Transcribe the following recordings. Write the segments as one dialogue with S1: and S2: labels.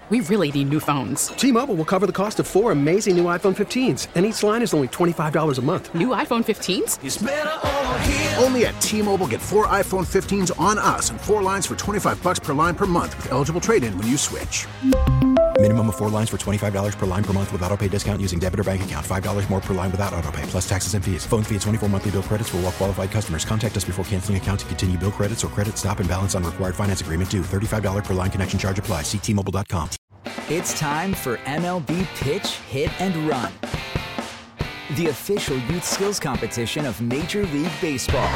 S1: We really need new phones.
S2: T-Mobile will cover the cost of 4 amazing new iPhone 15s, and each line is only $25 a month.
S1: New iPhone 15s?
S3: It's better over here.
S4: Only at T-Mobile, get 4 iPhone 15s on us and 4 lines for $25 per line per month with eligible trade-in when you switch.
S5: Minimum of 4 lines for $25 per line per month with autopay discount using debit or bank account. $5 more per line without autopay, plus taxes and fees. Phone fee at 24 monthly bill credits for well-qualified customers. Contact us before canceling account to continue bill credits or credit stop and balance on required finance agreement due. $35 per line connection charge applies. See T-Mobile.com.
S6: It's time for MLB Pitch, Hit, and Run, the official youth skills competition of Major League Baseball.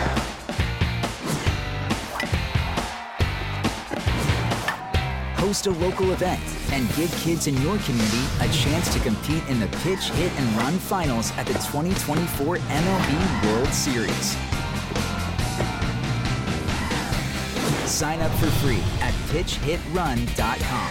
S6: Host a local event and give kids in your community a chance to compete in the Pitch, Hit, and Run finals at the 2024 MLB World Series. Sign up for free at pitchhitrun.com.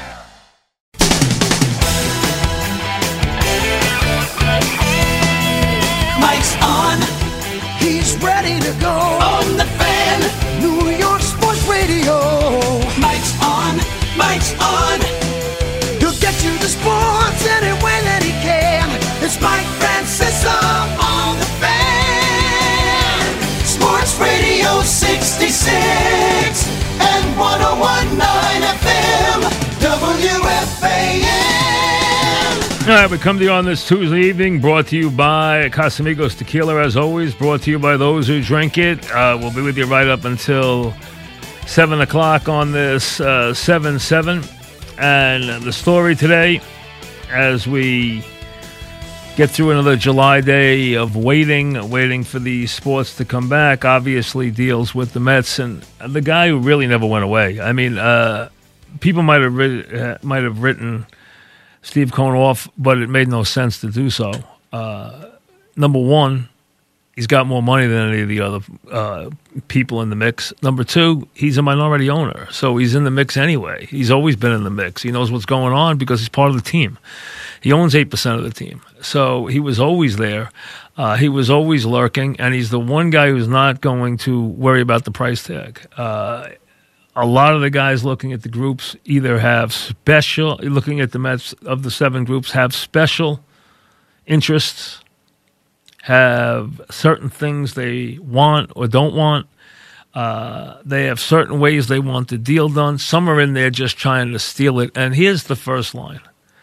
S3: Mike's on.
S7: He's ready to go
S3: On the Fan.
S7: New York Sports Radio.
S3: Mike's on. Mike's on.
S7: He'll get you the sports any way that he can. It's Mike Francesa
S3: On the Fan. Sports Radio 66 and 101.9 FM. WFAN.
S8: All right, we come to you on this Tuesday evening, brought to you by Casamigos Tequila, as always, brought to you by those who drink it. We'll be with you right up until 7 o'clock on this 7-7. And the story today, as we get through another July day of waiting for the sports to come back, obviously deals with the Mets and the guy who really never went away. I mean, people might have written Steve Cohen off, but it made no sense to do so. Number one, he's got more money than any of the other people in the mix. Number two, he's a minority owner, so he's in the mix anyway. He's always been in the mix. He knows what's going on because he's part of the team. He owns 8% of the team, so he was always there. He was always lurking, and he's the one guy who's not going to worry about the price tag. A lot of the guys looking at the groups either have looking at the Mets of the 7 groups, have special interests, have certain things they want or don't want. They have certain ways they want the deal done. Some are in there just trying to steal it. And here's the first line.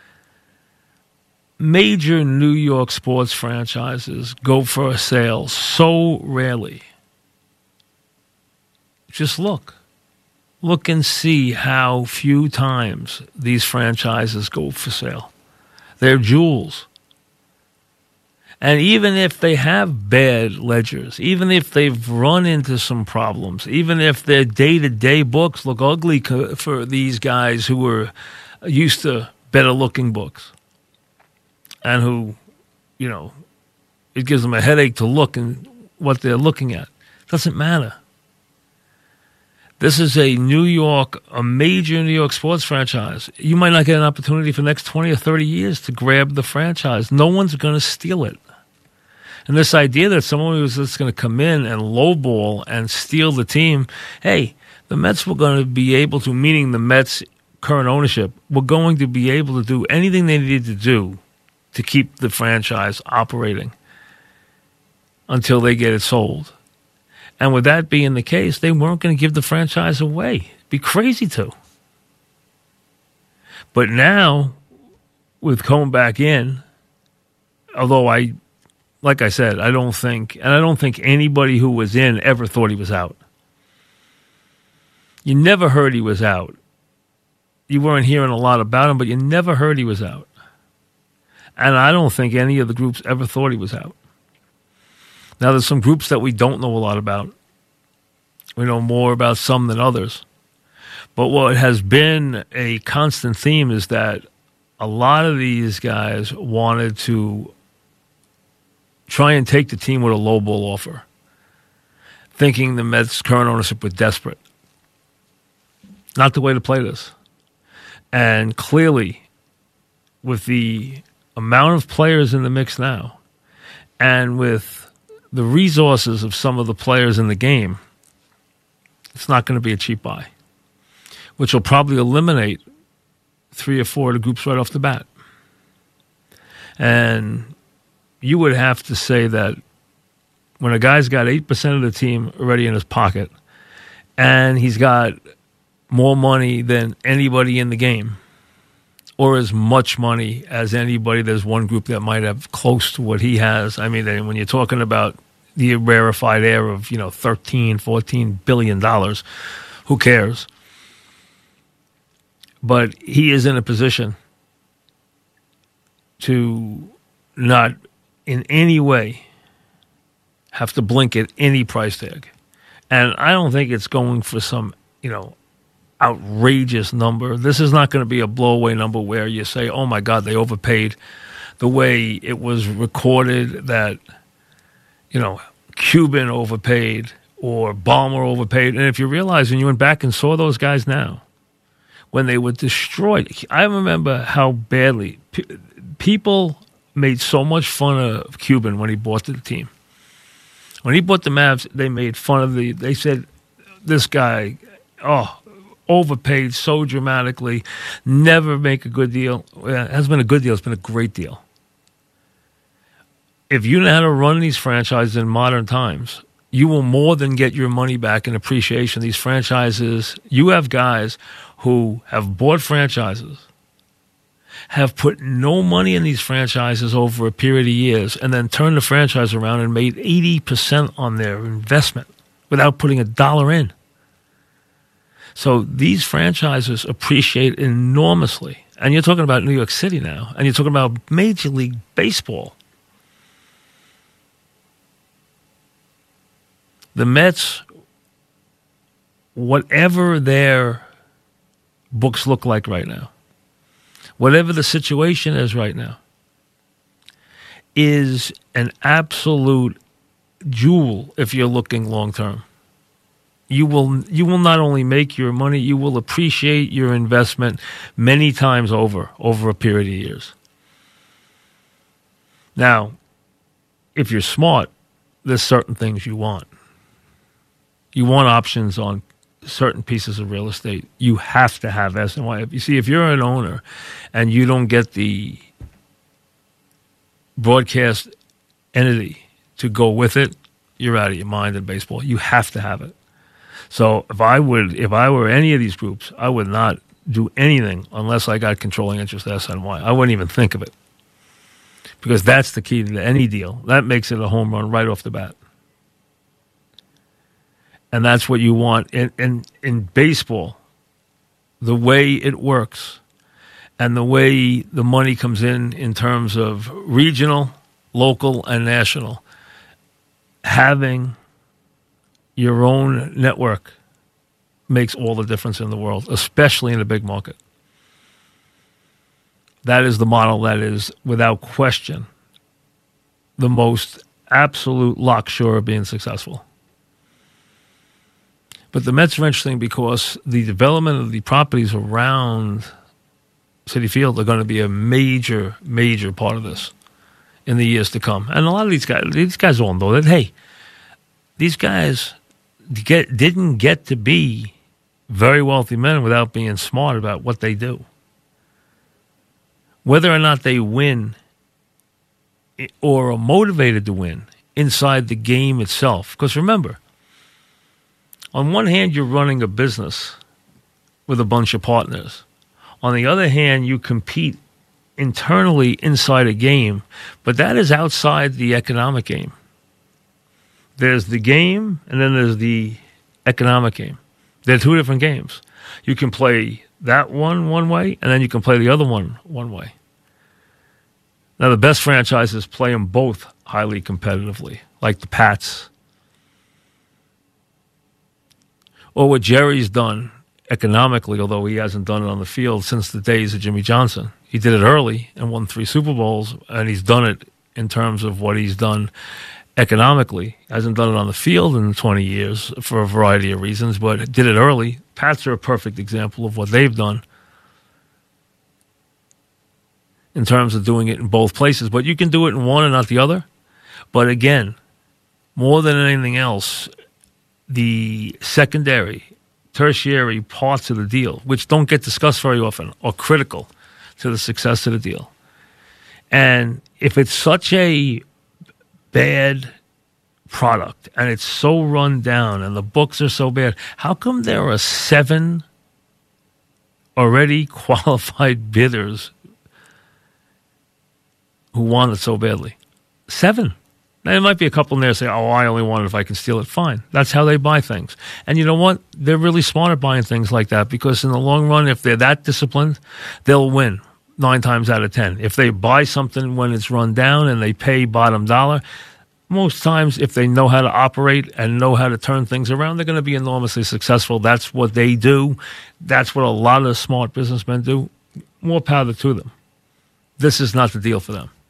S8: Major New York sports franchises go for a sale so rarely. Just look. Look and see how few times these franchises go for sale. They're jewels. And even if they have bad ledgers, even if they've run into some problems, even if their day-to-day books look ugly for these guys who are used to better-looking books and who, it gives them a headache to look and what they're looking at. Doesn't matter. This is a major New York sports franchise. You might not get an opportunity for the next 20 or 30 years to grab the franchise. No one's going to steal it. And this idea that someone was just going to come in and lowball and steal the team, hey, the Mets were going to be able to, meaning the Mets' current ownership, were going to be able to do anything they needed to do to keep the franchise operating until they get it sold. And with that being the case, they weren't going to give the franchise away. It'd be crazy to. But now, with Cohen back in, although like I said, I don't think anybody who was in ever thought he was out. You never heard he was out. You weren't hearing a lot about him, but you never heard he was out. And I don't think any of the groups ever thought he was out. Now, there's some groups that we don't know a lot about. We know more about some than others. But what has been a constant theme is that a lot of these guys wanted to try and take the team with a low ball offer, thinking the Mets' current ownership was desperate. Not the way to play this. And clearly, with the amount of players in the mix now, and with the resources of some of the players in the game, it's not going to be a cheap buy, which will probably eliminate 3 or 4 of the groups right off the bat. And you would have to say that when a guy's got 8% of the team already in his pocket and he's got more money than anybody in the game, or as much money as anybody, there's one group that might have close to what he has. I mean, when you're talking about the rarefied air of, $13, $14 billion, who cares? But he is in a position to not in any way have to blink at any price tag. And I don't think it's going for some, outrageous number. This is not going to be a blowaway number where you say, oh my God, they overpaid, the way it was recorded that, Cuban overpaid or Ballmer overpaid. And if you realize when you went back and saw those guys now, when they were destroyed, I remember how badly people made so much fun of Cuban when he bought the team. When he bought the Mavs, they made fun of they said, this guy, overpaid so dramatically, never make a good deal. It hasn't been a good deal, it's been a great deal. If you know how to run these franchises in modern times, you will more than get your money back in appreciation. These franchises, you have guys who have bought franchises, have put no money in these franchises over a period of years, and then turned the franchise around and made 80% on their investment without putting $1 in. So these franchises appreciate enormously. And you're talking about New York City now, and you're talking about Major League Baseball. The Mets, whatever their books look like right now, whatever the situation is right now, is an absolute jewel if you're looking long term. You will not only make your money, you will appreciate your investment many times over a period of years. Now, if you're smart, there's certain things you want. You want options on certain pieces of real estate. You have to have S&Y. You see, if you're an owner and you don't get the broadcast entity to go with it, you're out of your mind in baseball. You have to have it. So if I were any of these groups, I would not do anything unless I got controlling interest in SNY. I wouldn't even think of it, because that's the key to any deal. That makes it a home run right off the bat. And that's what you want in baseball. The way it works and the way the money comes in terms of regional, local, and national, having your own network makes all the difference in the world, especially in a big market. That is the model that is, without question, the most absolute lock sure of being successful. But the Mets are interesting because the development of the properties around Citi Field are going to be a major, major part of this in the years to come. And a lot of these guys all know that, hey, these guys didn't get to be very wealthy men without being smart about what they do. Whether or not they win or are motivated to win inside the game itself. Because remember, on one hand, you're running a business with a bunch of partners. On the other hand, you compete internally inside a game, but that is outside the economic game. There's the game, and then there's the economic game. They're two different games. You can play that one way, and then you can play the other one way. Now, the best franchises play them both highly competitively, like the Pats. Or what Jerry's done economically, although he hasn't done it on the field since the days of Jimmy Johnson. He did it early and won 3 Super Bowls, and he's done it in terms of what he's done economically. Hasn't done it on the field in 20 years for a variety of reasons, but did it early. Pats are a perfect example of what they've done in terms of doing it in both places. But you can do it in one and not the other. But again, more than anything else, the secondary tertiary parts of the deal, which don't get discussed very often, are critical to the success of the deal. And if it's such a bad product and it's so run down and the books are so bad, how come there are 7 already qualified bidders who want it so badly? 7. Now, there might be a couple in there say, oh, I only want it if I can steal it. Fine. That's how they buy things. And you know what? They're really smart at buying things like that, because in the long run, if they're that disciplined, they'll win 9 times out of 10. If they buy something when it's run down and they pay bottom dollar, most times if they know how to operate and know how to turn things around, they're going to be enormously successful. That's what they do. That's what a lot of smart businessmen do. More power to them. This is not the deal for them.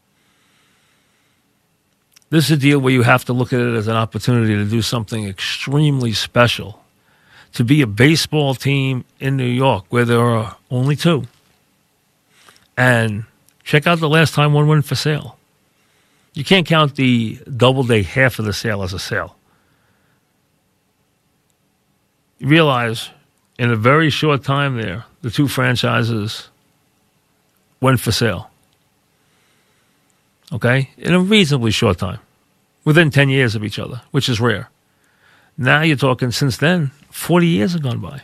S8: This is a deal where you have to look at it as an opportunity to do something extremely special, to be a baseball team in New York where there are only 2. And check out the last time one went for sale. You can't count the Doubleday half of the sale as a sale. You realize in a very short time there, the 2 franchises went for sale. Okay? In a reasonably short time. Within 10 years of each other, which is rare. Now you're talking, since then, 40 years have gone by.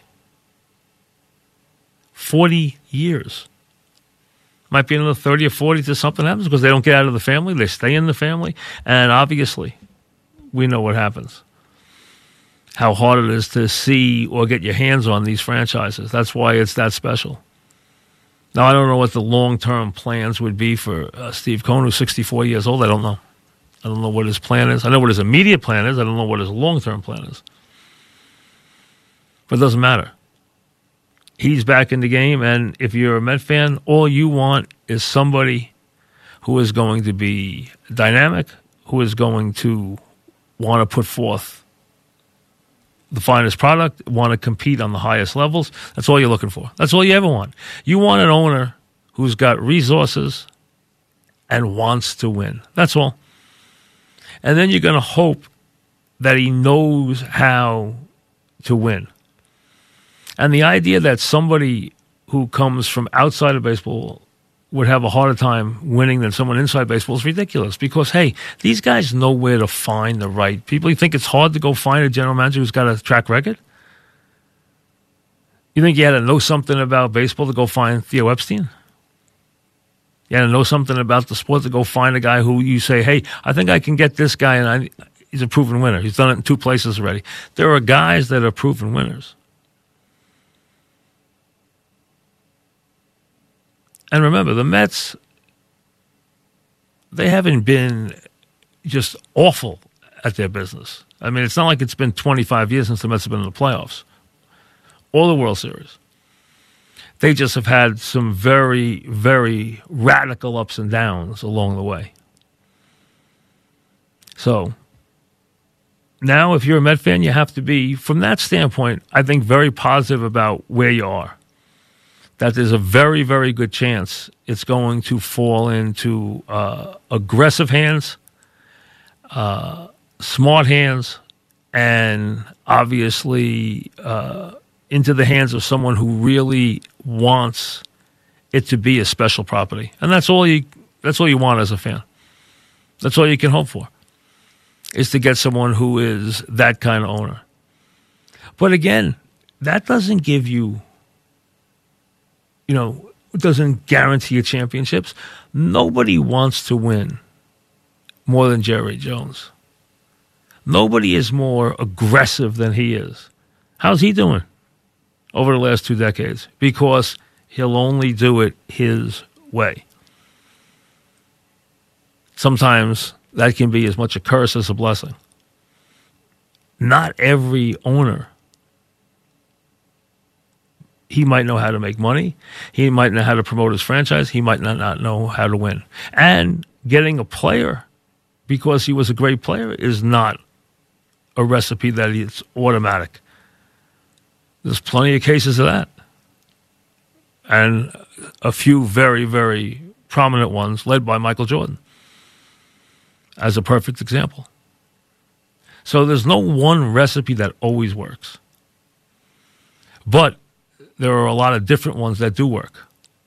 S8: 40 years. Might be another 30 or 40 till something happens, because they don't get out of the family. They stay in the family. And obviously, we know what happens. How hard it is to see or get your hands on these franchises. That's why it's that special. Now, I don't know what the long-term plans would be for Steve Cohen, who's 64 years old. I don't know. I don't know what his plan is. I know what his immediate plan is. I don't know what his long-term plan is. But it doesn't matter. He's back in the game, and if you're a Met fan, all you want is somebody who is going to be dynamic, who is going to want to put forth the finest product, want to compete on the highest levels. That's all you're looking for. That's all you ever want. You want an owner who's got resources and wants to win. That's all. And then you're going to hope that he knows how to win. And the idea that somebody who comes from outside of baseball would have a harder time winning than someone inside baseball is ridiculous, because, hey, these guys know where to find the right people. You think it's hard to go find a general manager who's got a track record? You think you had to know something about baseball to go find Theo Epstein? You had to know something about the sport to go find a guy who you say, hey, I think I can get this guy, and he's a proven winner. He's done it in 2 places already. There are guys that are proven winners. And remember, the Mets, they haven't been just awful at their business. I mean, it's not like it's been 25 years since the Mets have been in the playoffs or the World Series. They just have had some very, very radical ups and downs along the way. So now, if you're a Met fan, you have to be, from that standpoint, I think very positive about where you are. That there's a very, very good chance it's going to fall into aggressive hands, smart hands, and obviously into the hands of someone who really wants it to be a special property. And that's all you want as a fan. That's all you can hope for, is to get someone who is that kind of owner. But again, that doesn't give you, it doesn't guarantee you championships. Nobody wants to win more than Jerry Jones. Nobody is more aggressive than he is. How's he doing over the last 2 decades? Because he'll only do it his way. Sometimes that can be as much a curse as a blessing. Not every owner. He might know how to make money. He might know how to promote his franchise. He might not know how to win. And getting a player because he was a great player is not a recipe that is automatic. There's plenty of cases of that. And a few very, very prominent ones led by Michael Jordan as a perfect example. So there's no one recipe that always works. But there are a lot of different ones that do work.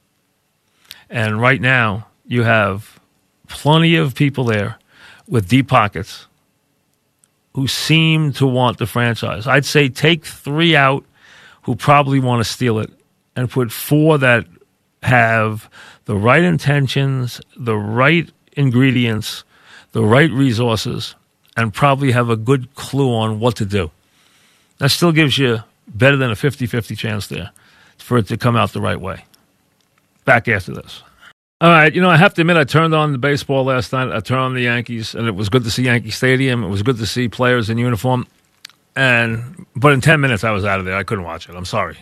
S8: And right now, you have plenty of people there with deep pockets who seem to want the franchise. I'd say take 3 out who probably want to steal it and put 4 that have the right intentions, the right ingredients, the right resources, and probably have a good clue on what to do. That still gives you better than a 50-50 chance there for it to come out the right way. Back after this. All right, I have to admit, I turned on the baseball last night. I turned on the Yankees, and it was good to see Yankee Stadium. It was good to see players in uniform. But in 10 minutes, I was out of there. I couldn't watch it. I'm sorry.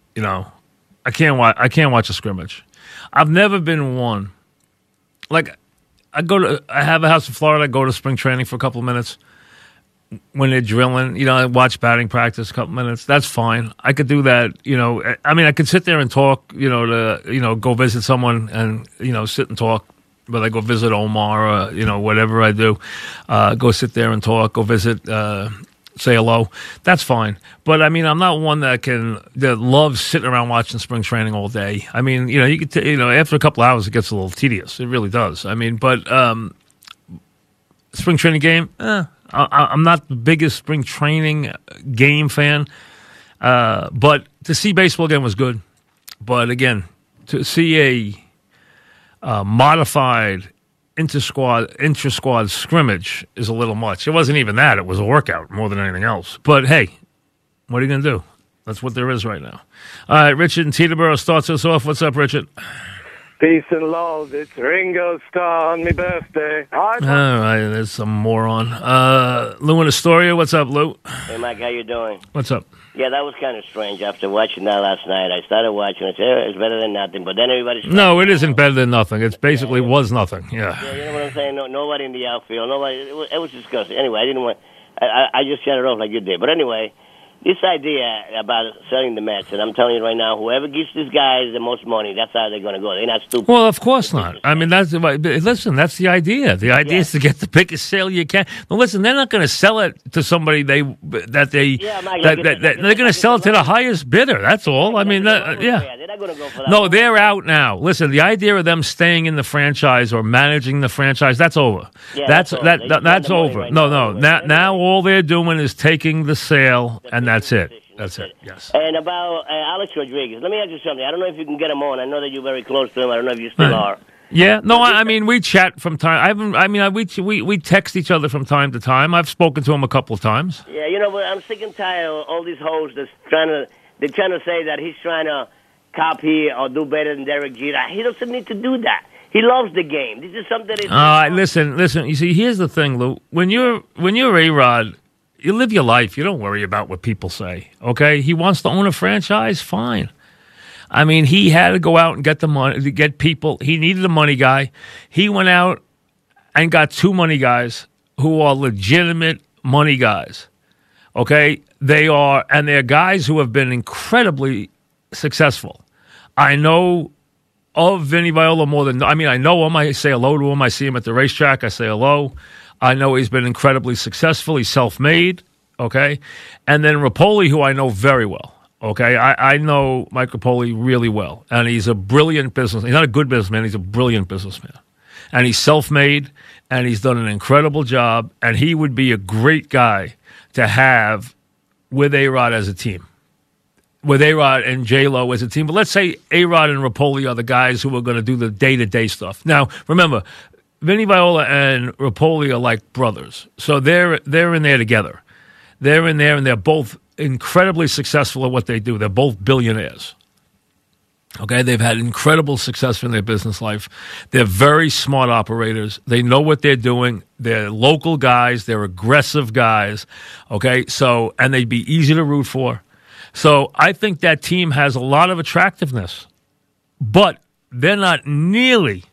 S8: I can't watch a scrimmage. I've never been one. Like, I have a house in Florida. I go to spring training for a couple of minutes when they're drilling. I watch batting practice a couple minutes. That's fine. I could do that. I could sit there and talk. Go visit someone and sit and talk. But I go visit Omar or whatever I do. Go sit there and talk. Go visit. Say hello. That's fine. But I'm not one that loves sitting around watching spring training all day. You could after a couple hours it gets a little tedious. It really does. But spring training game. I'm not the biggest spring training game fan. But to see baseball again was good. But again, to see a modified intra-squad scrimmage is a little much. It wasn't even that. It was a workout more than anything else. But, hey, what are you going to do? That's what there is right now. All right, Richard in Teterboro starts us off. What's up, Richard?
S9: Peace and love. It's Ringo Starr on my birthday.
S8: All right, there's some moron. Lou in Astoria. What's up, Lou?
S10: Hey, Mike, how you doing?
S8: What's up?
S10: Yeah, that was kind of strange. After watching that last night, I started watching it. It's better than nothing. But then everybody's...
S8: No, it isn't better than nothing. It's basically was nothing. Yeah.
S10: Yeah, you know what I'm saying? Nobody in the outfield. Nobody. It was disgusting. Anyway, I didn't want... I just shut it off like you did. But anyway, this idea about selling the Mets, and I'm telling you right now, whoever gives these guys the most money, that's how they're going to go. They're not stupid.
S8: Well, of course not. Listen, that's the idea. The idea is to get the biggest sale you can. Now, listen, they're not going to sell it to somebody they're going to sell it to the highest bidder. That's all.
S10: They're not going to go for that.
S8: No, they're out now. Listen, the idea of them staying in the franchise or managing the franchise, that's over.
S10: Yeah,
S8: that's over.
S10: Right
S8: no. Now all they're doing is taking the sale, and that's it. That's it. Yes.
S10: And about Alex Rodriguez, let me ask you something. I don't know if you can get him on. I know that you're very close to him. I don't know if you still are.
S8: Yeah. No. We chat from time. We text each other from time to time. I've spoken to him a couple of times.
S10: Yeah. But I'm sick and tired of all these hosts that's trying to say that he's trying to copy or do better than Derek Jeter. He doesn't need to do that. He loves the game. This is something that
S8: listen. You see, here's the thing, Lou. When you're A-Rod, you live your life. You don't worry about what people say, okay? He wants to own a franchise, fine. He had to go out and get the money, to get people. He needed a money guy. He went out and got 2 money guys who are legitimate money guys, okay? They're guys who have been incredibly successful. I know of Vinny Viola more than, I know him. I say hello to him. I see him at the racetrack. I say hello. I know he's been incredibly successful. He's self-made, okay? And then Rapoli, who I know very well, okay? I know Mike Rapoli really well, and he's a brilliant businessman. He's not a good businessman. He's a brilliant businessman. And he's self-made, and he's done an incredible job, and he would be a great guy to have with A-Rod as a team, with A-Rod and J-Lo as a team. But let's say A-Rod and Rapoli are the guys who are going to do the day-to-day stuff. Now, remember, Vinny Viola and Rapoli are like brothers. So they're in there together. They're in there, and they're both incredibly successful at what they do. They're both billionaires. Okay? They've had incredible success in their business life. They're very smart operators. They know what they're doing. They're local guys. They're aggressive guys. Okay? So, and they'd be easy to root for. So I think that team has a lot of attractiveness. But they're not nearly...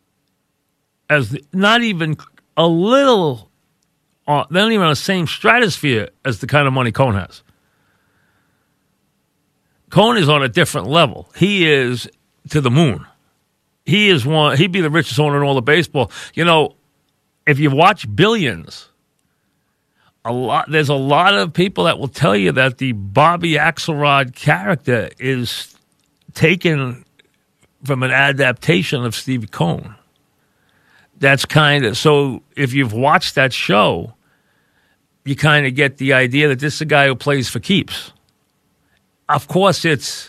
S8: not even a little, they're not even on the same stratosphere as the kind of money Cohn has. Cohn is on a different level. He is to the moon. He'd be the richest owner in all of baseball. If you watch Billions there's a lot of people that will tell you that the Bobby Axelrod character is taken from an adaptation of Steve Cohen. That's kind of, so if you've watched that show, you kind of get the idea that this is a guy who plays for keeps. Of course, it's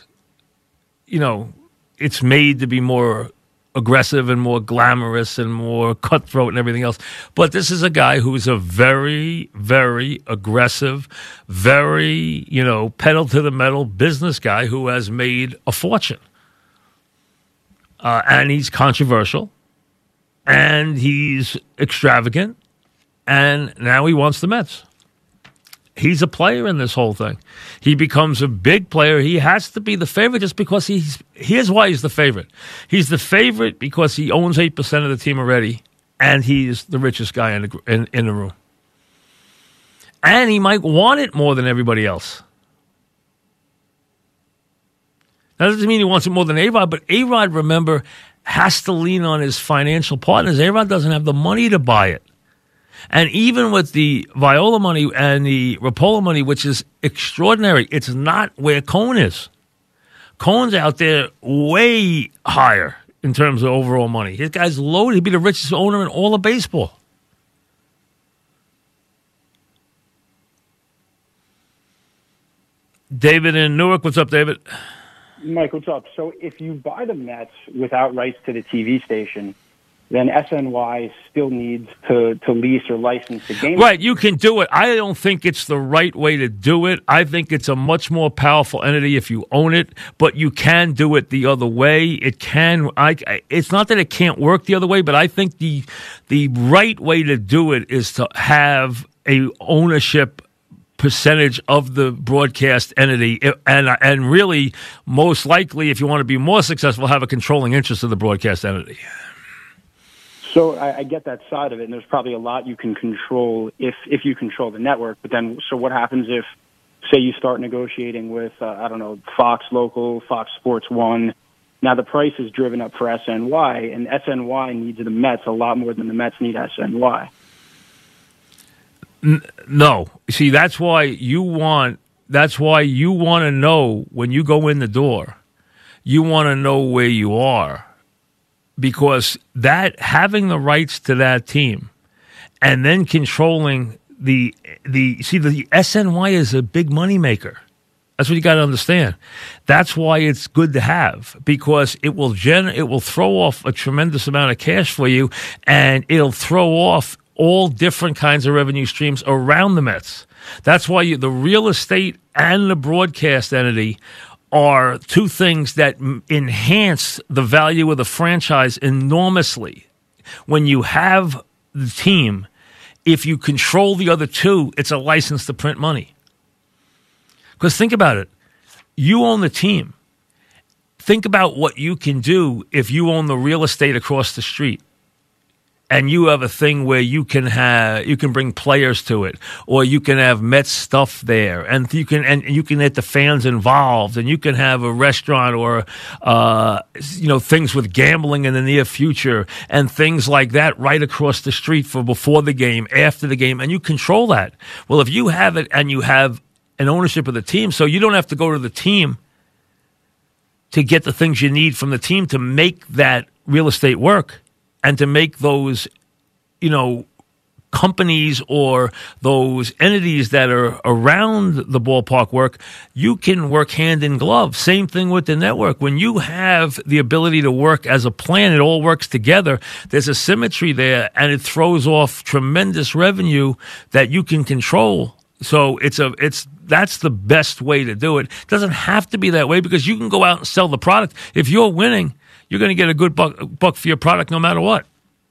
S8: made to be more aggressive and more glamorous and more cutthroat and everything else. But this is a guy who's a very, very aggressive, very, pedal to the metal business guy who has made a fortune. And he's controversial. And he's extravagant. And now he wants the Mets. He's a player in this whole thing. He becomes a big player. He has to be the favorite just because here's why he's the favorite. He's the favorite because he owns 8% of the team already, and he's the richest guy in the room. And he might want it more than everybody else. That doesn't mean he wants it more than A-Rod, but A-Rod, remember, has to lean on his financial partners. A-Rod doesn't have the money to buy it. And even with the Viola money and the Rapola money, which is extraordinary, it's not where Cohen is. Cohen's out there way higher in terms of overall money. His guy's loaded. He'd be the richest owner in all of baseball. David in Newark. What's up, David?
S11: Mike, what's up? So if you buy the Mets without rights to the TV station, then SNY still needs to lease or license the game.
S8: Right, you can do it. I don't think it's the right way to do it. I think it's a much more powerful entity if you own it, but you can do it the other way. It can. It's not that it can't work the other way, but I think the right way to do it is to have a ownership percentage of the broadcast entity, and really, most likely, if you want to be more successful, have a controlling interest of the broadcast entity.
S11: So I get that side of it, and there's probably a lot you can control if you control the network. But then, so what happens if, say, you start negotiating with, Fox Local, Fox Sports 1. Now the price is driven up for SNY, and SNY needs the Mets a lot more than the Mets need SNY.
S8: No. See, that's why you want to know when you go in the door, you want to know where you are. Because that having the rights to that team and then controlling the SNY is a big moneymaker. That's what you got to understand. That's why it's good to have, because it will throw off a tremendous amount of cash for you, and it'll throw off all different kinds of revenue streams around the Mets. That's why the real estate and the broadcast entity are two things that enhance the value of the franchise enormously. When you have the team, if you control the other two, it's a license to print money. Because think about it. You own the team. Think about what you can do if you own the real estate across the street. And you have a thing where you can bring players to it, or you can have Mets stuff there, and you can get the fans involved, and you can have a restaurant or things with gambling in the near future and things like that right across the street for before the game, after the game, and you control that. Well, if you have it and you have an ownership of the team, so you don't have to go to the team to get the things you need from the team to make that real estate work. And to make those, companies or those entities that are around the ballpark work, you can work hand in glove. Same thing with the network. When you have the ability to work as a plan, it all works together. There's a symmetry there, and it throws off tremendous revenue that you can control. So that's the best way to do it. It doesn't have to be that way, because you can go out and sell the product. If you're winning, you're going to get a good buck for your product no matter what.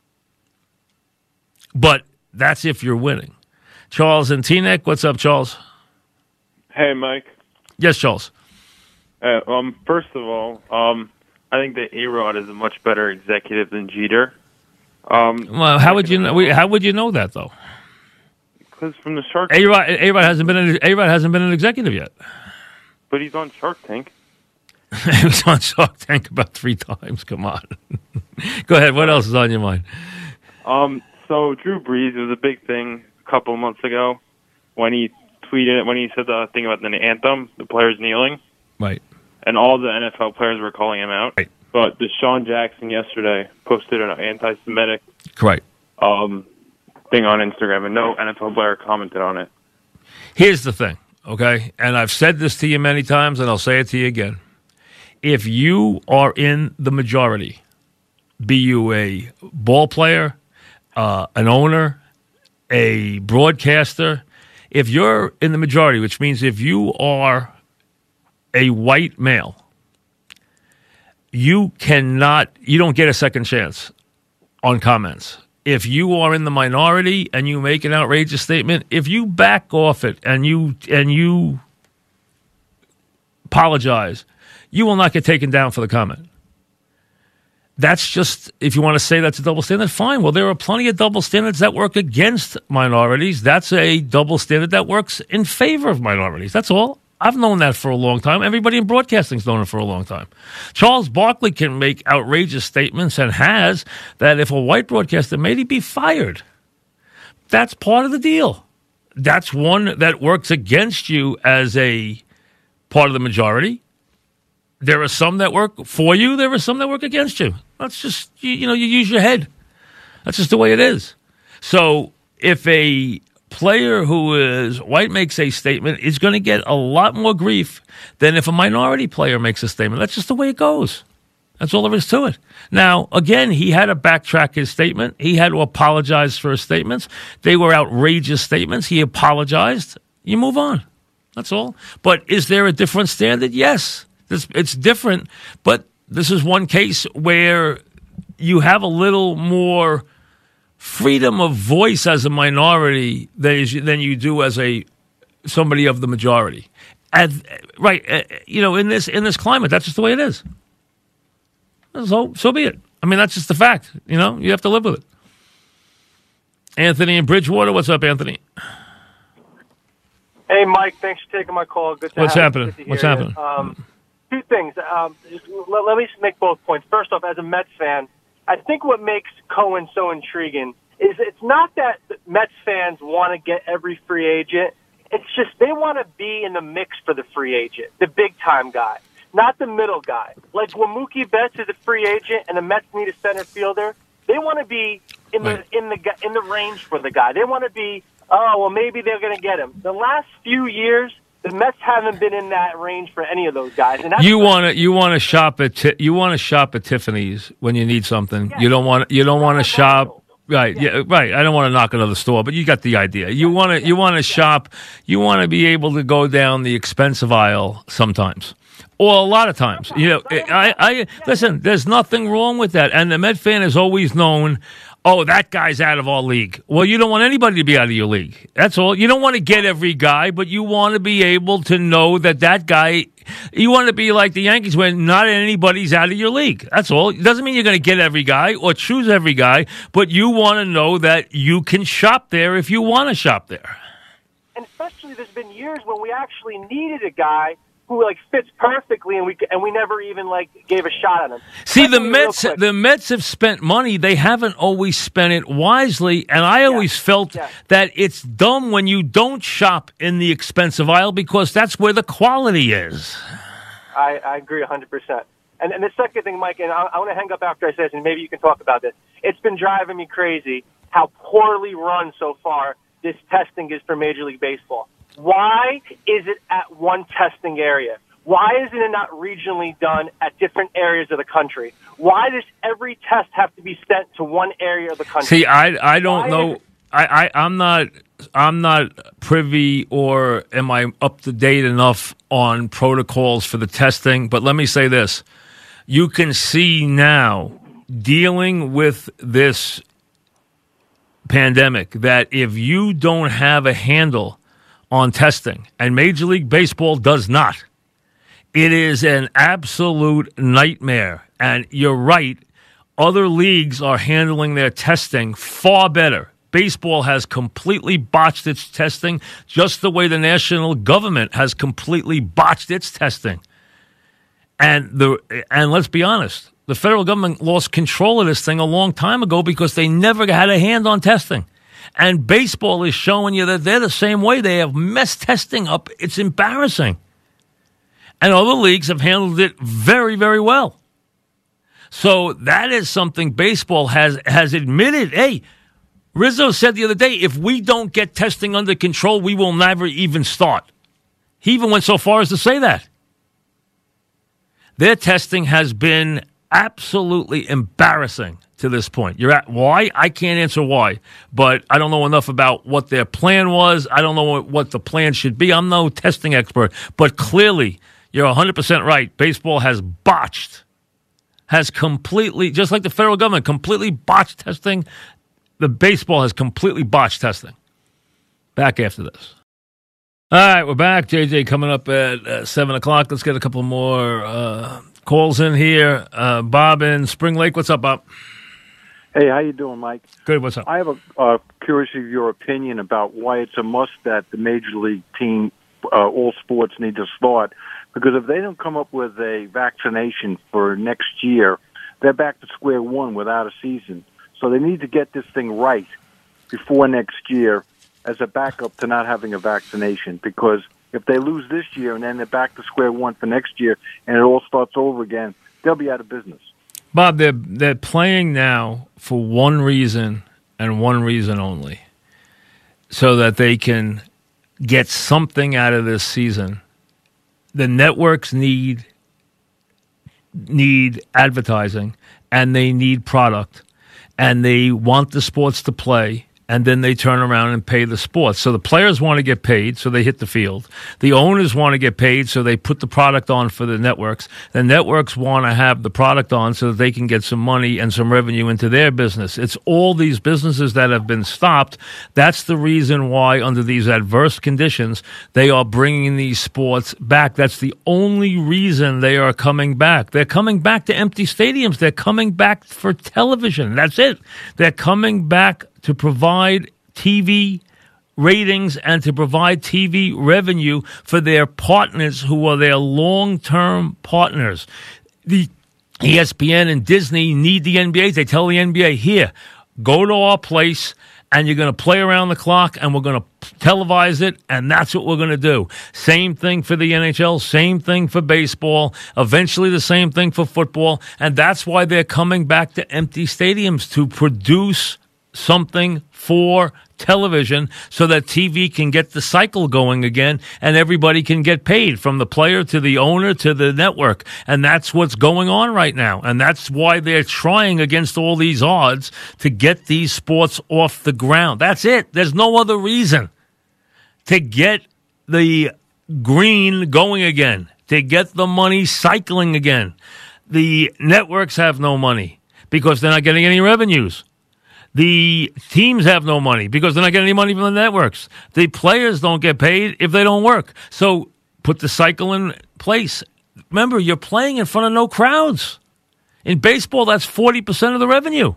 S8: But that's if you're winning. Charles and Teaneck, what's up, Charles?
S12: Hey, Mike.
S8: Yes, Charles.
S12: First of all, I think that A-Rod is a much better executive than Jeter.
S8: Well, how would you know that, though?
S12: Because from the Shark
S8: Tank, A-Rod hasn't been an executive yet.
S12: But he's on Shark Tank.
S8: He was on Shark Tank about 3 times. Come on. Go ahead. What else is on your mind?
S12: So Drew Brees was a big thing a couple of months ago. when he said the thing about the anthem, the players kneeling.
S8: Right.
S12: And all the NFL players were calling him out.
S8: Right.
S12: But Deshaun Jackson yesterday posted an anti-Semitic
S8: Correct.
S12: Thing on Instagram, and no NFL player commented on it.
S8: Here's the thing, okay? And I've said this to you many times, and I'll say it to you again. If you are in the majority, be you a ball player, an owner, a broadcaster, if you're in the majority, which means if you are a white male, you don't get a second chance on comments. If you are in the minority and you make an outrageous statement, if you back off it and you apologize, you will not get taken down for the comment. That's just, if you want to say that's a double standard, fine. Well, there are plenty of double standards that work against minorities. That's a double standard that works in favor of minorities. That's all. I've known that for a long time. Everybody in broadcasting's known it for a long time. Charles Barkley can make outrageous statements and has that if a white broadcaster made, he'd be fired. That's part of the deal. That's one that works against you as a part of the majority. There are some that work for you. There are some that work against you. That's just, you use your head. That's just the way it is. So if a player who is white makes a statement, is going to get a lot more grief than if a minority player makes a statement. That's just the way it goes. That's all there is to it. Now, again, he had to backtrack his statement. He had to apologize for his statements. They were outrageous statements. He apologized. You move on. That's all. But is there a different standard? Yes. It's different, but this is one case where you have a little more freedom of voice as a minority than you do as somebody of the majority. And in this climate, that's just the way it is. So be it. I mean, that's just the fact. You have to live with it. Anthony in Bridgewater, what's up, Anthony?
S13: Hey, Mike. Thanks for taking my call. Good to
S8: What's
S13: have you.
S8: happening?
S13: Good to hear
S8: What's
S13: you.
S8: happening?
S13: Two things. Let me just make both points. First off, as a Mets fan, I think what makes Cohen so intriguing is it's not that Mets fans want to get every free agent. It's just they want to be in the mix for the free agent, the big-time guy, not the middle guy. Like when Mookie Betts is a free agent and the Mets need a center fielder, they want to be in the range for the guy. They want to be, maybe they're going to get him. The last few years, the Mets haven't been in that range for any of those guys. And
S8: you want to shop at Tiffany's when you need something. Yeah. You don't want to shop. Right, yeah, right. I don't want to knock another store, but you got the idea. You want to shop. You want to be able to go down the expensive aisle sometimes, or a lot of times. I listen. There's nothing wrong with that, and the Met fan has always known. Oh, that guy's out of our league. Well, you don't want anybody to be out of your league. That's all. You don't want to get every guy, but you want to be able to know that guy, you want to be like the Yankees when not anybody's out of your league. That's all. It doesn't mean you're going to get every guy or choose every guy, but you want to know that you can shop there if you want to shop there.
S13: And especially there's been years when we actually needed a guy who fits perfectly, and we never even gave a shot on him.
S8: See, the Mets have spent money. They haven't always spent it wisely, and I always felt that it's dumb when you don't shop in the expensive aisle because that's where the quality is.
S13: I agree 100%. And the second thing, Mike, and I want to hang up after I say this, and maybe you can talk about this. It's been driving me crazy how poorly run so far this testing is for Major League Baseball. Why is it at one testing area? Why isn't it not regionally done at different areas of the country? Why does every test have to be sent to one area of the country?
S8: See, I don't know. I'm not privy, or am I up to date enough on protocols for the testing? But let me say this. You can see now, dealing with this pandemic, that if you don't have a handle on testing, and Major League Baseball does not, it is an absolute nightmare. And you're right, other leagues are handling their testing far better. Baseball has completely botched its testing, just the way the national government has completely botched its testing. And let's be honest, the federal government lost control of this thing a long time ago because they never had a hand on testing. And baseball is showing you that they're the same way. They have messed testing up. It's embarrassing. And other leagues have handled it very, very well. So that is something baseball has admitted. Hey, Rizzo said the other day, if we don't get testing under control, we will never even start. He even went so far as to say that. Their testing has been absolutely embarrassing to this point. Why? I can't answer why, but I don't know enough about what their plan was. I don't know what the plan should be. I'm no testing expert, but clearly you're 100% right. Baseball has completely, just like the federal government, completely botched testing. The baseball has completely botched testing. Back after this. All right, we're back. JJ coming up at 7 o'clock. Let's get a couple more calls in here. Bob in Spring Lake. What's up, Bob?
S14: Hey, how you doing, Mike?
S8: Good. What's up?
S14: I have a curious of your opinion about why it's a must that the Major League team, all sports, need to start. Because if they don't come up with a vaccination for next year, they're back to square one without a season. So they need to get this thing right before next year as a backup to not having a vaccination. Because if they lose this year and then they're back to square one for next year and it all starts over again, they'll be out of business.
S8: Bob, they're playing now for one reason and one reason only, so that they can get something out of this season. The networks need advertising, and they need product, and they want the sports to play, and then they turn around and pay the sports. So the players want to get paid, so they hit the field. The owners want to get paid, so they put the product on for the networks. The networks want to have the product on so that they can get some money and some revenue into their business. It's all these businesses that have been stopped. That's the reason why, under these adverse conditions, they are bringing these sports back. That's the only reason they are coming back. They're coming back to empty stadiums. They're coming back for television. That's it. They're coming back to provide TV ratings and to provide TV revenue for their partners who are their long-term partners. The ESPN and Disney need the NBA. They tell the NBA, here, go to our place, and you're going to play around the clock, and we're going to televise it, and that's what we're going to do. Same thing for the NHL, same thing for baseball, eventually the same thing for football, and that's why they're coming back to empty stadiums, to produce something for television so that TV can get the cycle going again and everybody can get paid, from the player to the owner to the network. And that's what's going on right now. And that's why they're trying against all these odds to get these sports off the ground. That's it. There's no other reason. To get the green going again, to get the money cycling again. The networks have no money because they're not getting any revenues. The teams have no money because they're not getting any money from the networks. The players don't get paid if they don't work. So put the cycle in place. Remember, you're playing in front of no crowds. In baseball, that's 40% of the revenue.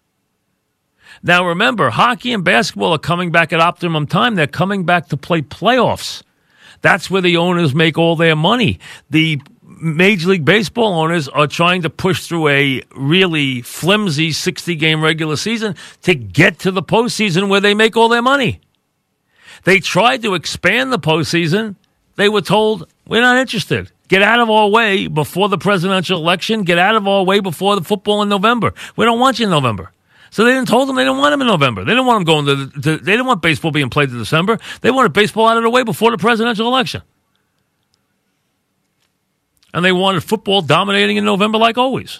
S8: Now, remember, hockey and basketball are coming back at optimum time. They're coming back to play playoffs. That's where the owners make all their money. The Major League Baseball owners are trying to push through a really flimsy 60-game regular season to get to the postseason where they make all their money. They tried to expand the postseason. They were told, we're not interested. Get out of our way before the presidential election. Get out of our way before the football in November. We don't want you in November. So they told them they didn't want him in November. They didn't want him going they didn't want baseball being played in December. They wanted baseball out of the way before the presidential election. And they wanted football dominating in November like always.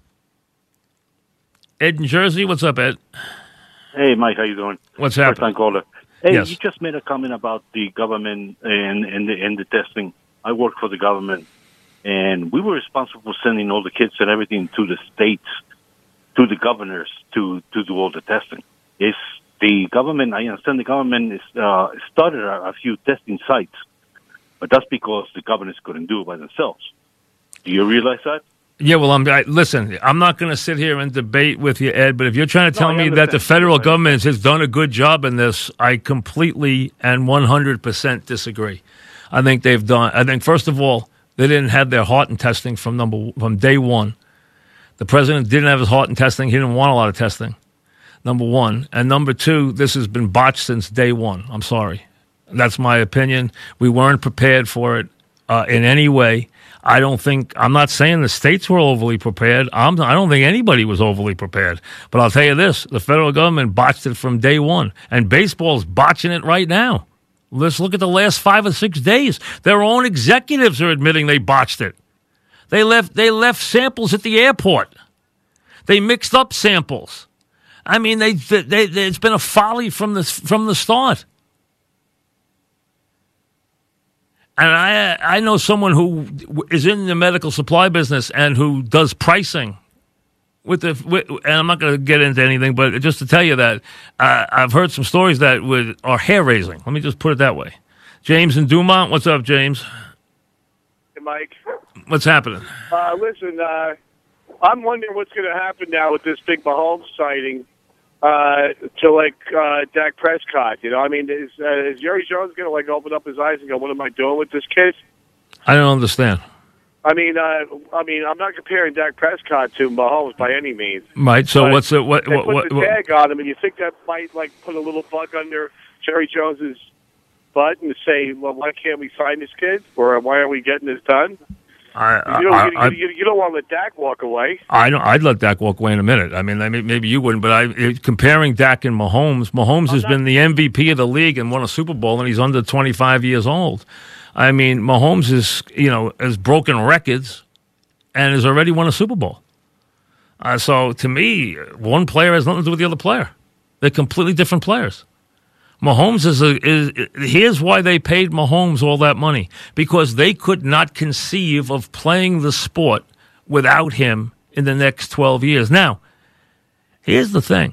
S8: Ed in Jersey, what's up, Ed?
S15: Hey, Mike, how you doing?
S8: What's happening?
S15: First-time caller. Hey,
S8: yes.
S15: You just made a comment about the government and the testing. I work for the government, and we were responsible for sending all the kids and everything to the states, to the governors, to do all the testing. It's the government. I understand the government is, started a few testing sites, but that's because the governors couldn't do it by themselves. Do you realize that?
S8: Yeah, well, listen, I'm not going to sit here and debate with you, Ed, but if you're trying to tell me that the federal government has done a good job in this, I completely and 100% disagree. I think, first of all, they didn't have their heart in testing from day one. The president didn't have his heart in testing. He didn't want a lot of testing. number one. And number two, this has been botched since day one. I'm sorry. That's my opinion. We weren't prepared for it in any way. I'm not saying the states were overly prepared. I don't think anybody was overly prepared. But I'll tell you this, the federal government botched it from day one. And baseball's botching it right now. Let's look at the last 5 or 6 days. Their own executives are admitting they botched it. They left samples at the airport. They mixed up samples. I mean, it's been a folly from the start. And I know someone who is in the medical supply business and who does pricing and I'm not going to get into anything, but just to tell you that I've heard some stories that are hair raising. Let me just put it that way. James in Dumont, what's up, James?
S9: Hey, Mike.
S8: What's happening?
S9: Listen, I'm wondering what's going to happen now with this big Mahomes sighting to Dak Prescott. You know, I mean, is Jerry Jones going to open up his eyes and go, "What am I doing with this kid?"
S8: I don't understand.
S9: I mean, I'm not comparing Dak Prescott to Mahomes by any means.
S8: Right. So
S9: But
S8: what?
S9: They put the tag on him, and you think that might put a little bug under Jerry Jones's butt and say, "Well, why can't we sign this kid? Or why aren't we getting this done?" You don't want to let Dak walk away.
S8: I'd let Dak walk away in a minute. I mean, maybe you wouldn't, but comparing Dak and Mahomes has been the MVP of the league and won a Super Bowl, and he's under 25 years old. I mean, Mahomes has broken records and has already won a Super Bowl. So to me, one player has nothing to do with the other player. They're completely different players. Mahomes here's why they paid Mahomes all that money, because they could not conceive of playing the sport without him in the next 12 years. Now, here's the thing.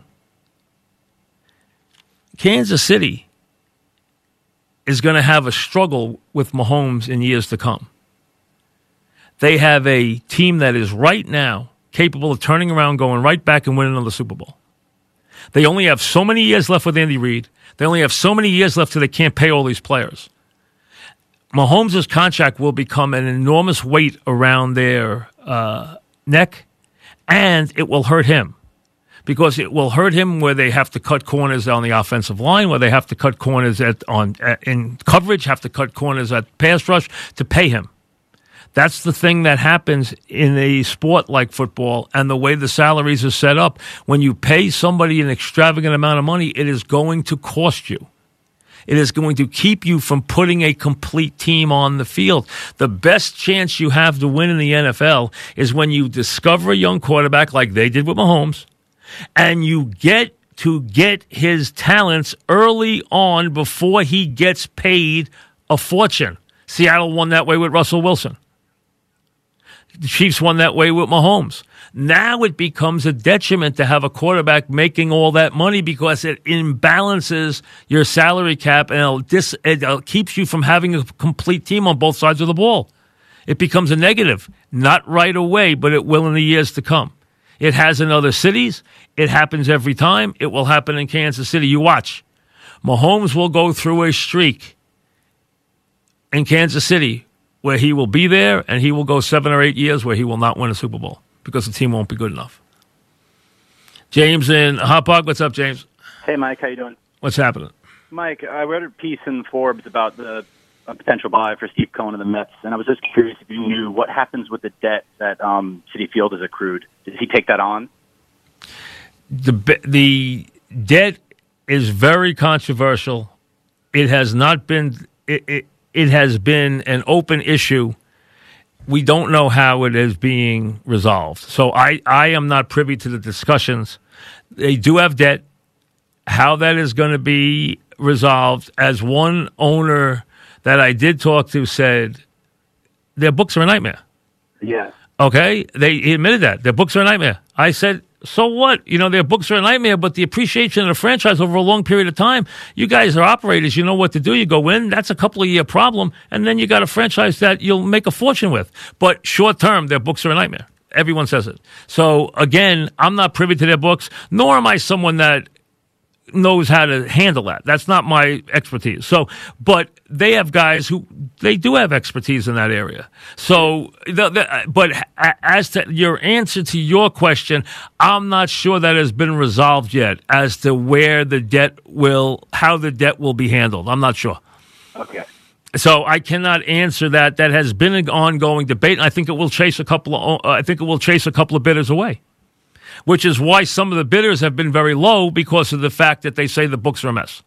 S8: Kansas City is going to have a struggle with Mahomes in years to come. They have a team that is right now capable of turning around, going right back and winning another Super Bowl. They only have so many years left with Andy Reid. They only have so many years left till they can't pay all these players. Mahomes' contract will become an enormous weight around their neck, and it will hurt him. Because it will hurt him where they have to cut corners on the offensive line, where they have to cut corners in coverage, have to cut corners at pass rush to pay him. That's the thing that happens in a sport like football and the way the salaries are set up. When you pay somebody an extravagant amount of money, it is going to cost you. It is going to keep you from putting a complete team on the field. The best chance you have to win in the NFL is when you discover a young quarterback like they did with Mahomes, and you get his talents early on before he gets paid a fortune. Seattle won that way with Russell Wilson. The Chiefs won that way with Mahomes. Now it becomes a detriment to have a quarterback making all that money because it imbalances your salary cap and it keeps you from having a complete team on both sides of the ball. It becomes a negative. Not right away, but it will in the years to come. It has in other cities. It happens every time. It will happen in Kansas City. You watch. Mahomes will go through a streak in Kansas City where he will be there, and he will go 7 or 8 years where he will not win a Super Bowl because the team won't be good enough. James in Hot Park. What's up, James?
S16: Hey, Mike. How you doing?
S8: What's happening?
S16: Mike, I read a piece in Forbes about a potential buy for Steve Cohen of the Mets, and I was just curious if you knew what happens with the debt that Citi Field has accrued. Does he take that on?
S8: The debt is very controversial. It has not been... It has been an open issue. We don't know how it is being resolved. So I am not privy to the discussions. They do have debt. How that is going to be resolved, as one owner that I did talk to said, their books are a nightmare.
S16: Yeah.
S8: Okay? He admitted that. Their books are a nightmare. I said, so what? You know, their books are a nightmare, but the appreciation of the franchise over a long period of time, you guys are operators. You know what to do. You go in. That's a couple-of-year problem, and then you got a franchise that you'll make a fortune with. But short-term, their books are a nightmare. Everyone says it. So, again, I'm not privy to their books, nor am I someone that knows how to handle that. That's not my expertise. So, but they have guys who they do have expertise in that area. So, but as to your answer to your question, I'm not sure that has been resolved yet as to how the debt will be handled. I'm not sure.
S17: Okay.
S8: So I cannot answer that. That has been an ongoing debate, and I think it will chase a couple of bidders away. Which is why some of the bidders have been very low because of the fact that they say the books are a mess.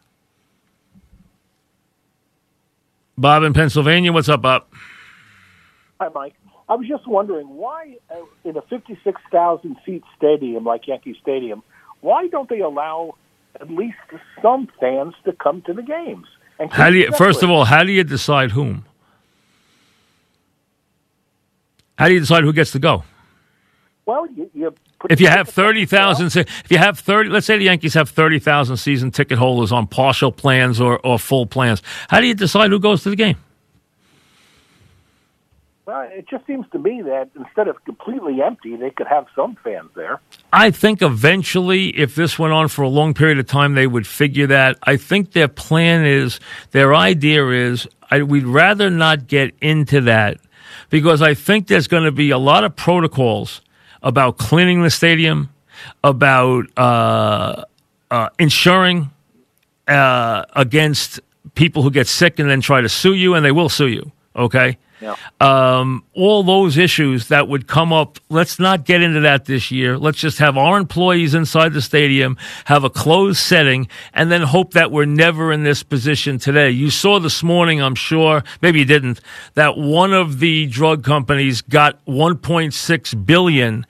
S8: Bob in Pennsylvania, what's up, Bob?
S17: Hi, Mike. I was just wondering why, in a 56,000-seat stadium like Yankee Stadium, why don't they allow at least some fans to come to the games? And
S8: first of all, how do you decide whom? How do you decide who gets to go?
S17: Well,
S8: if you have 30,000, let's say the Yankees have 30,000 season ticket holders on partial plans or full plans. How do you decide who goes to the game?
S17: Well, it just seems to me that instead of completely empty, they could have some fans there.
S8: I think eventually, if this went on for a long period of time, they would figure that. I think their idea is, we'd rather not get into that because I think there's going to be a lot of protocols about cleaning the stadium, about insuring against people who get sick and then try to sue you, and they will sue you, okay?
S17: Yeah.
S8: All those issues that would come up, let's not get into that this year. Let's just have our employees inside the stadium, have a closed setting, and then hope that we're never in this position today. You saw this morning, I'm sure, maybe you didn't, that one of the drug companies got $1.6 billion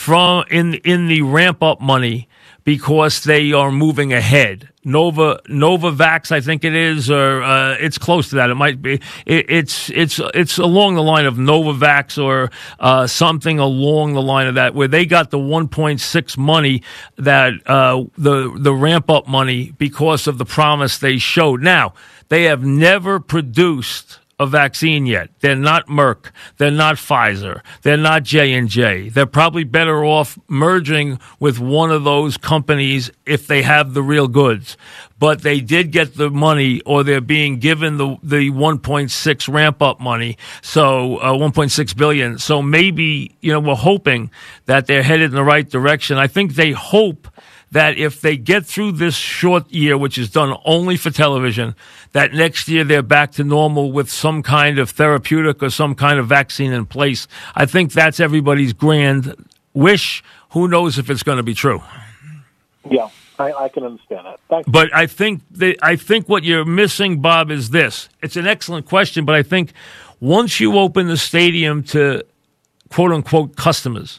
S8: in the ramp-up money because they are moving ahead. Novavax, I think it is, or it's close to that. It might be. It's along the line of Novavax or something along the line of that, where they got the 1.6 money that the ramp up money because of the promise they showed. Now they have never produced a vaccine yet. They're not Merck. They're not Pfizer. They're not J&J. They're probably better off merging with one of those companies if they have the real goods. But they did get the money, or they're being given the 1.6 ramp-up money, so $1.6 billion. So maybe, we're hoping that they're headed in the right direction. I think they hope that if they get through this short year, which is done only for television, that next year they're back to normal with some kind of therapeutic or some kind of vaccine in place. I think that's everybody's grand wish. Who knows if it's going to be true?
S17: Yeah, I can understand that. Thank you.
S8: But I think what you're missing, Bob, is this. It's an excellent question, but I think once you open the stadium to quote-unquote customers,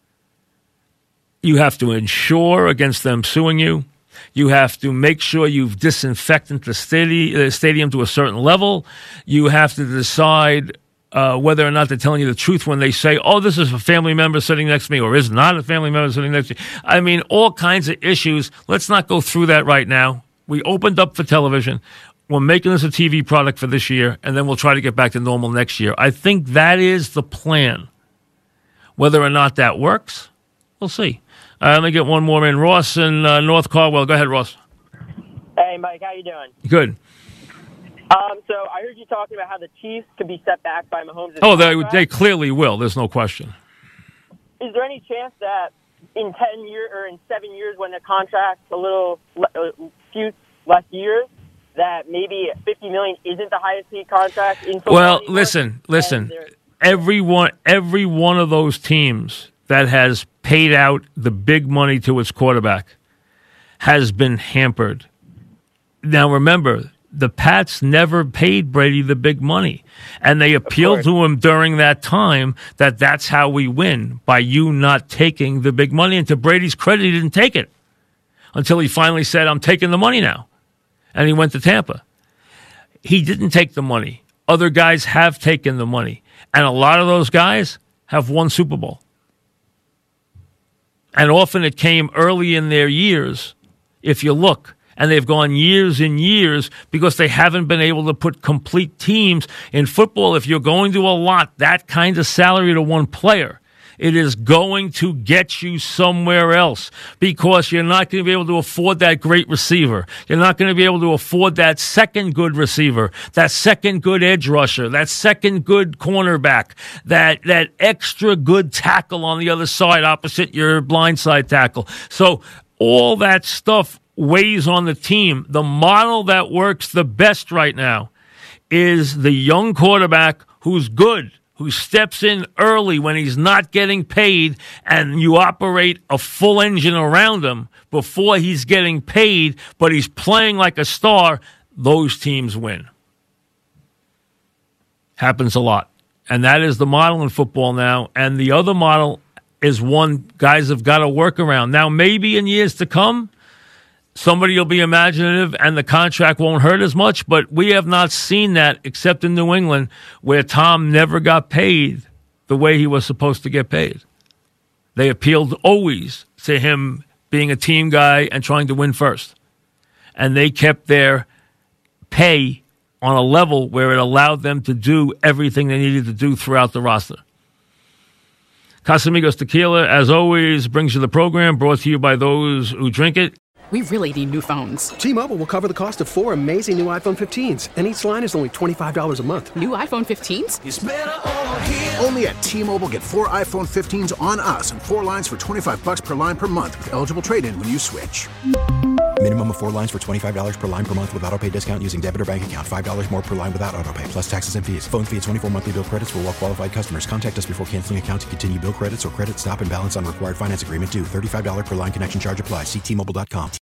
S8: you have to insure against them suing you. You have to make sure you've disinfected the stadium to a certain level. You have to decide whether or not they're telling you the truth when they say, oh, this is a family member sitting next to me, or is not a family member sitting next to me. I mean, all kinds of issues. Let's not go through that right now. We opened up for television. We're making this a TV product for this year, and then we'll try to get back to normal next year. I think that is the plan. Whether or not that works, we'll see. Let me get one more in. Ross in North Caldwell. Go ahead, Ross.
S18: Hey, Mike. How you doing?
S8: Good.
S18: So I heard you talking about how the Chiefs could be set back by Mahomes.
S8: Oh, they clearly will. There's no question.
S18: Is there any chance that in 10 years or in 7 years, when the contract's a few less years, that maybe $50 million isn't the highest paid contract in football?
S8: Well,
S18: anymore?
S8: listen. Every one of those teams that has paid out the big money to its quarterback has been hampered. Now, remember, the Pats never paid Brady the big money, and they appealed to him during that time that that's how we win, by you not taking the big money. And to Brady's credit, he didn't take it until he finally said, I'm taking the money now. And he went to Tampa. He didn't take the money. Other guys have taken the money, and a lot of those guys have won Super Bowl. And often it came early in their years, if you look. And they've gone years and years because they haven't been able to put complete teams in football. If you're going to allot that kind of salary to one player, It is going to get you somewhere else because you're not going to be able to afford that great receiver. You're not going to be able to afford that second good receiver, that second good edge rusher, that second good cornerback, that extra good tackle on the other side opposite your blindside tackle. So all that stuff weighs on the team. The model that works the best right now is the young quarterback who's good, who steps in early when he's not getting paid, and you operate a full engine around him before he's getting paid, but he's playing like a star. Those teams win. Happens a lot. And that is the model in football now. And the other model is one guys have got to work around. Now, maybe in years to come, somebody will be imaginative and the contract won't hurt as much, but we have not seen that except in New England, where Tom never got paid the way he was supposed to get paid. They appealed always to him being a team guy and trying to win first. And they kept their pay on a level where it allowed them to do everything they needed to do throughout the roster. Casamigos Tequila, as always, brings you the program, brought to you by those who drink it.
S1: We really need new phones.
S2: T-Mobile will cover the cost of 4 amazing new iPhone 15s, and each line is only $25 a month.
S1: New iPhone 15s?
S4: It's better over here. Only at T-Mobile, get 4 iPhone 15s on us and 4 lines for $25 per line per month with eligible trade-in when you switch.
S5: Minimum of 4 lines for $25 per line per month with autopay discount using debit or bank account. $5 more per line without autopay, plus taxes and fees. Phone fee at 24 monthly bill credits for well-qualified customers. Contact us before canceling account to continue bill credits or credit stop and balance on required finance agreement due. $35 per line connection charge applies. See T-Mobile.com.